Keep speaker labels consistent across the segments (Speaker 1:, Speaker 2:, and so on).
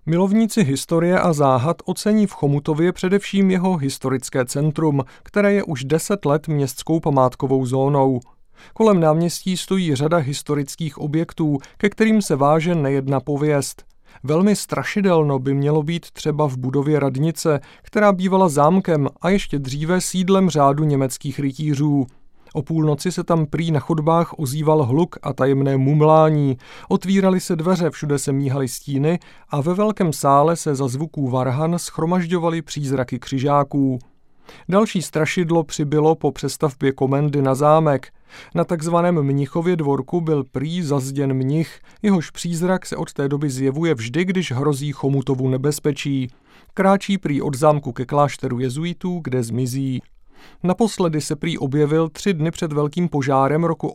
Speaker 1: Milovníci historie a záhad ocení v Chomutově především jeho historické centrum, které je už 10 let městskou památkovou zónou. Kolem náměstí stojí řada historických objektů, ke kterým se váže nejedna pověst. Velmi strašidelno by mělo být třeba v budově radnice, která bývala zámkem a ještě dříve sídlem řádu německých rytířů. O půlnoci se tam prý na chodbách ozýval hluk a tajemné mumlání, otvíraly se dveře, všude se míhaly stíny a ve velkém sále se za zvuků varhan shromažďovaly přízraky křižáků. Další strašidlo přibylo po přestavbě komendy na zámek. Na takzvaném Mnichově dvorku byl prý zazděn mnich, jehož přízrak se od té doby zjevuje vždy, když hrozí Chomutovu nebezpečí. Kráčí prý od zámku ke klášteru jezuitů, kde zmizí. Naposledy se prý objevil 3 dny před velkým požárem roku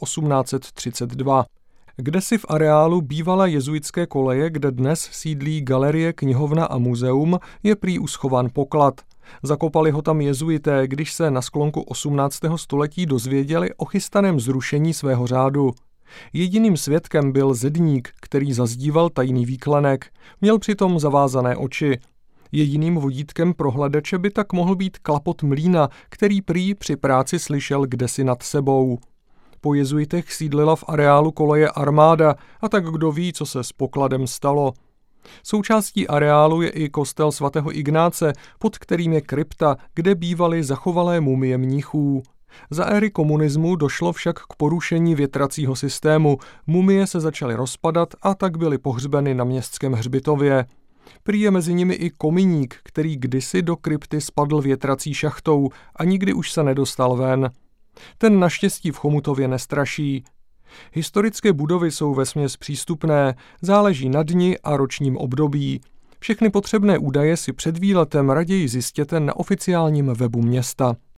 Speaker 1: 1832. Kdesi v areálu bývalé jezuitské koleje, kde dnes sídlí galerie, knihovna a muzeum, je prý uschován poklad. Zakopali ho tam jezuité, když se na sklonku 18. století dozvěděli o chystaném zrušení svého řádu. Jediným svědkem byl zedník, který zazdíval tajný výklenek. Měl přitom zavázané oči. Jediným vodítkem pro hledače by tak mohl být klapot mlýna, který prý při práci slyšel kdesi nad sebou. Po jezuitech sídlila v areálu koleje armáda a tak kdo ví, co se s pokladem stalo. Součástí areálu je i kostel svatého Ignáce, pod kterým je krypta, kde bývaly zachovalé mumie mnichů. Za éry komunismu došlo však k porušení větracího systému, mumie se začaly rozpadat a tak byly pohřbeny na městském hřbitově. Prý je mezi nimi i kominík, který kdysi do krypty spadl větrací šachtou a nikdy už se nedostal ven. Ten naštěstí v Chomutově nestraší. Historické budovy jsou vesměs přístupné, záleží na dni a ročním období. Všechny potřebné údaje si před výletem raději zjistěte na oficiálním webu města.